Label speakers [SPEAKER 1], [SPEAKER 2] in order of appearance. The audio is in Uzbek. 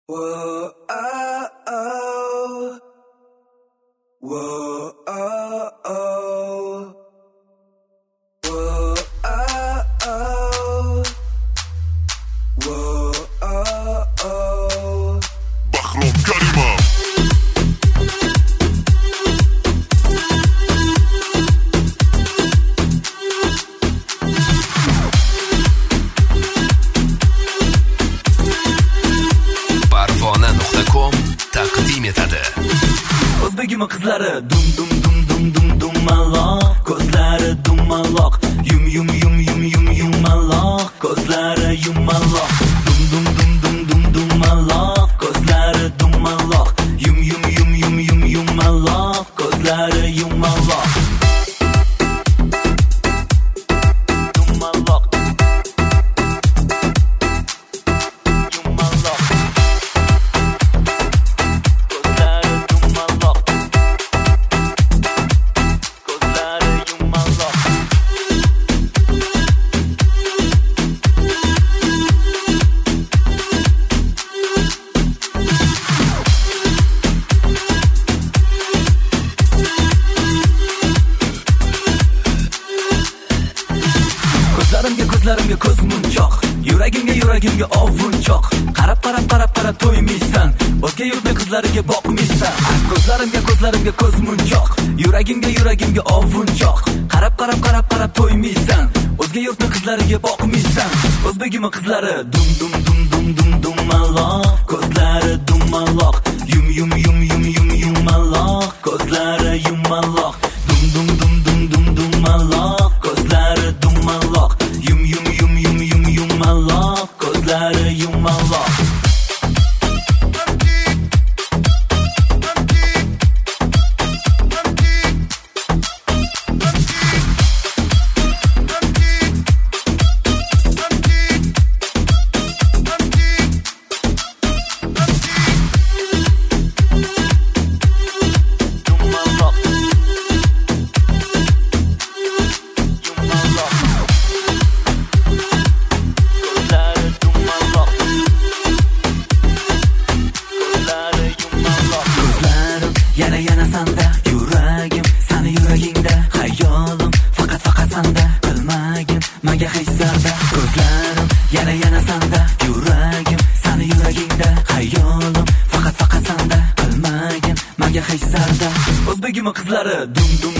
[SPEAKER 1] Whoa, oh, oh. Whoa, oh, oh. Whoa, oh, oh. Whoa, oh, oh.
[SPEAKER 2] بخلوم كلمة
[SPEAKER 3] Parvona.com taqdim etadi.
[SPEAKER 4] O'zbegim qizlari dum dum dum dum dum dumaloq, ko'zlari dumaloq, yum yum yum yum yum yumaloq, ko'zlari yumaloq, dum dum dum dum dum dumaloq, ko'zlari dumaloq, yum yum yum yum yum yumaloq, ko'zlari yumaloq. Ko'zlarimga ko'z munchoq, yuragimga ovunchoq. Qarab to'ymaysan, o'zga yurtning qizlariga boqmaysan. Ko'zlarimga ko'z munchoq, yuragimga ovunchoq. Qarab to'ymaysan, o'zga yurtning qizlariga boqmaysan. O'zbegim qizlari dum dum dum dum dum dumaloq, ko'zlari dumaloq, yum yum yum yum yum yumaloq, ko'zlari yumaloq, dum dum dum dum dum dumaloq, ko'zlari dumaloq, yum yum yum yum yum yumaloq, ko'zlari yumaloq. Yana sanda yuragim, sani yuragingda xayolim, faqat sanda qilmagin menga hech zarda. Ko'zlarim yana sanda yuragim, sani yuragingda xayolim, faqat sanda qilmagin menga hech zarda. O'zbegim qizlari dum dum